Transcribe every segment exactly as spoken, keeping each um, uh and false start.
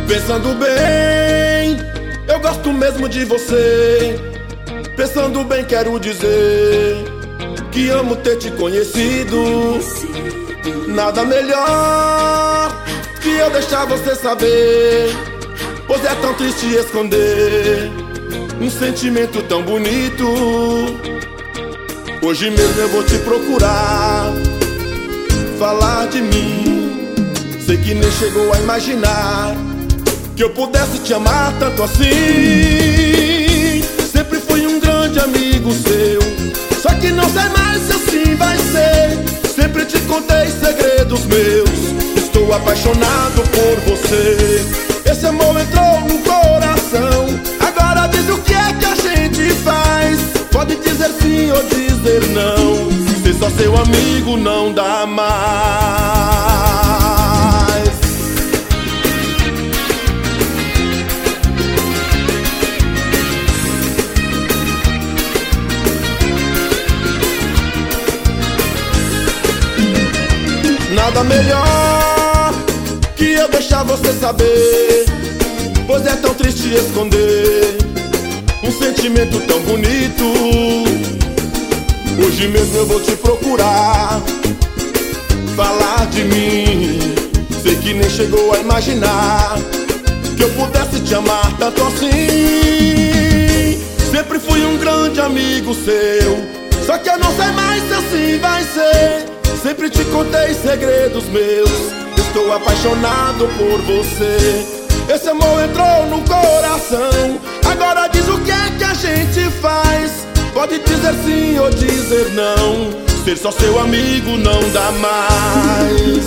Pensando bem, eu gosto mesmo de você. Pensando bem, quero dizer que amo ter te conhecido. Nada melhor que eu deixar você saber, pois é tão triste esconder um sentimento tão bonito. Hoje mesmo eu vou te procurar, falar de mim. Sei que nem chegou a imaginar que eu pudesse te amar tanto assim. Sempre fui um grande amigo seu, só que não sei mais se assim vai ser. Sempre te contei segredos meus, estou apaixonado por você. Esse amor entrou no coração, agora diz o que é que a gente faz. Pode dizer sim ou dizer não, ser só seu amigo não dá mais. Nada melhor que eu deixar você saber, pois é tão triste esconder um sentimento tão bonito. Hoje mesmo eu vou te procurar, falar de mim. Sei que nem chegou a imaginar que eu pudesse te amar tanto assim. Sempre fui um grande amigo seu, só que eu não sei mais se assim vai ser. Sempre te contei segredos meus, estou apaixonado por você. Esse amor entrou no coração, agora diz o que é que a gente faz. Pode dizer sim ou dizer não, ser só seu amigo não dá mais.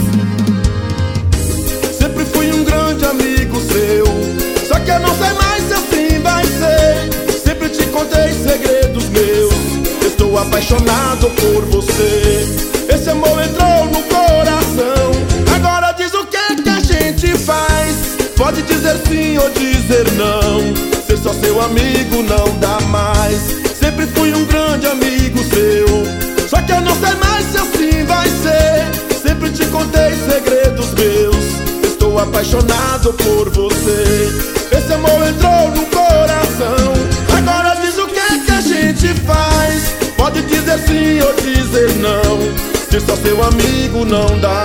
Sempre fui um grande amigo seu, só que eu não sei mais se assim vai ser. Sempre te contei segredos meus, estou apaixonado por você. Esse amor entrou no coração, agora diz o que é que a gente faz. Pode dizer sim ou dizer não, ser só seu amigo não dá mais. Sempre fui um grande amigo seu, só que eu não sei mais se assim vai ser. Sempre te contei segredos meus, estou apaixonado por você. Esse amor entrou no coração, agora diz o que é que a gente faz. Pode dizer sim ou dizer não, ser só seu amigo não dá